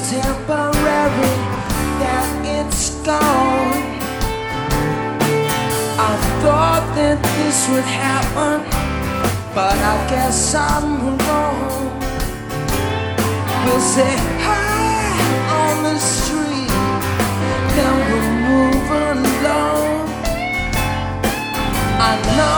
temporary, that it's gone. I thought that this would happen, but I guess I'm wrong. We'll say hi on the street, then we'll move along. I know